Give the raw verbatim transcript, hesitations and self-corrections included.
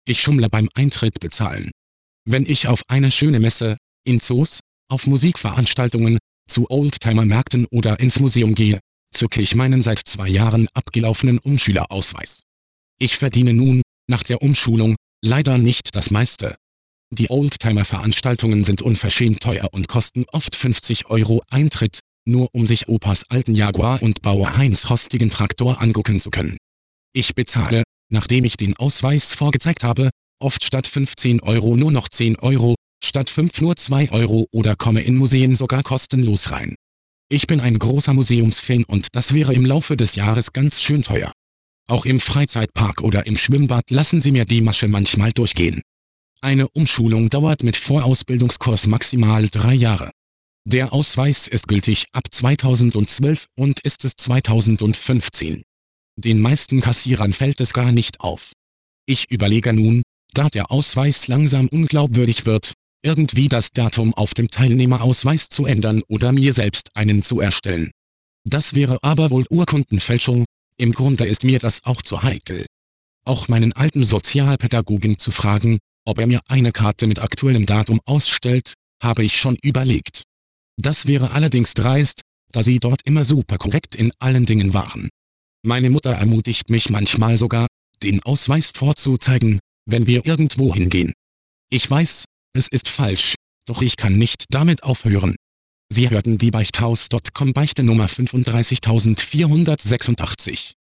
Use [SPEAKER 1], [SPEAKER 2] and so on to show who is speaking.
[SPEAKER 1] Ich schummle beim Eintritt bezahlen. Wenn ich auf eine schöne Messe, in Zoos, auf Musikveranstaltungen, zu Oldtimer-Märkten oder ins Museum gehe, zücke ich meinen seit zwei Jahren abgelaufenen Umschülerausweis. Ich verdiene nun, nach der Umschulung, leider nicht das meiste. Die Oldtimer-Veranstaltungen sind unverschämt teuer und kosten oft fünfzig Euro Eintritt, nur um sich Opas alten Jaguar und Bauer Heinz rostigen Traktor angucken zu können. Ich bezahle, nachdem ich den Ausweis vorgezeigt habe, oft statt fünfzehn Euro nur noch zehn Euro, statt fünf nur zwei Euro oder komme in Museen sogar kostenlos rein. Ich bin ein großer Museumsfan und das wäre im Laufe des Jahres ganz schön teuer. Auch im Freizeitpark oder im Schwimmbad lassen sie mir die Masche manchmal durchgehen. Eine Umschulung dauert mit Vorausbildungskurs maximal drei Jahre. Der Ausweis ist gültig ab zweitausendzwölf und ist es zweitausendfünfzehn. Den meisten Kassierern fällt es gar nicht auf. Ich überlege nun, da der Ausweis langsam unglaubwürdig wird, irgendwie das Datum auf dem Teilnehmerausweis zu ändern oder mir selbst einen zu erstellen. Das wäre aber wohl Urkundenfälschung, im Grunde ist mir das auch zu heikel. Auch meinen alten Sozialpädagogen zu fragen, ob er mir eine Karte mit aktuellem Datum ausstellt, habe ich schon überlegt. Das wäre allerdings dreist, da sie dort immer super korrekt in allen Dingen waren. Meine Mutter ermutigt mich manchmal sogar, den Ausweis vorzuzeigen, wenn wir irgendwo hingehen. Ich weiß, es ist falsch, doch ich kann nicht damit aufhören. Sie hörten die Beichthaus Punkt com Beichte Nummer fünfunddreißigtausendvierhundertsechsundachtzig.